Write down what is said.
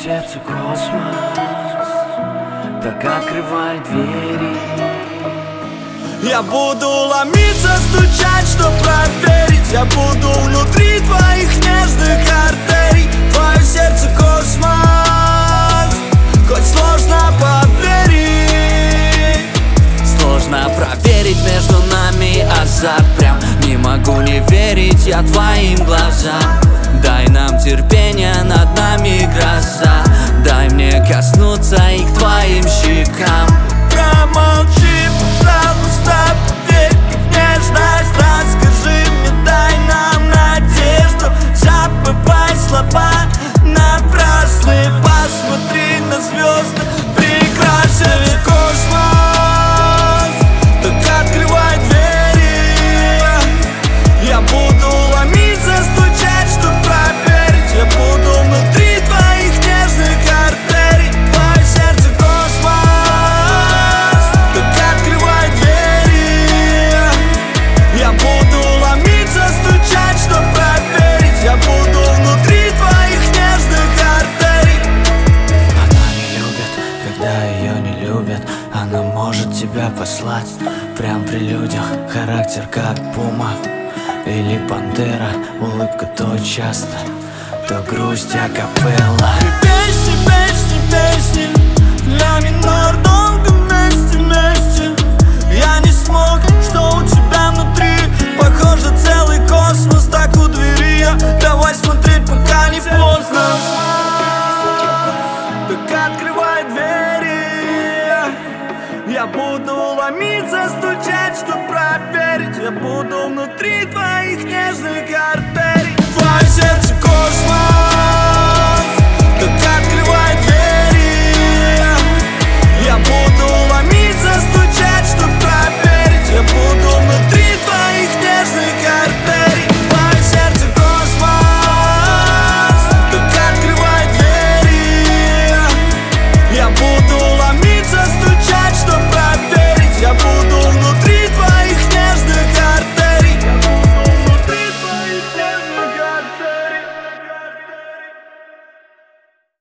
сердце космос, так открывай двери. Я буду ломиться, стучать, чтоб проверить. Я буду внутри твоих нежных артерий. Твое сердце космос, хоть сложно поверить. Сложно проверить, между нами азарт. Прям не могу не верить я твоим глазам. Дай нам терпение, над нами гроза. Дай мне коснуться и к твоим щекам. Промолчи, пожалуйста, поверь в нежность. Расскажи мне, дай нам надежду. Забывай слова напрасные. Посмотри на звезды, прекрасен космос, так открывай двери. Я буду ломиться, стучать, чтоб проверить. Я буду внутри твоих нежных артерий. Твое сердце космос, так открывай двери. Я буду ломиться, стучать, чтоб проверить. Я буду внутри твоих нежных артерий. Она не любит, когда ее не любят. Она может тебя послать прям при людях. Характер как пума или пантера. Улыбка то часто, то грусть акапелла. Песни, песни, песни, ля минор, долго вместе, вместе. Я не смог, что у тебя внутри. Похоже, целый космос, так у двери. Давай смотреть, пока не поздно. Так открывай двери. Я буду ломиться, стучать, чтоб проверить. Я буду внутри твоих нежных артерий. Твое сердце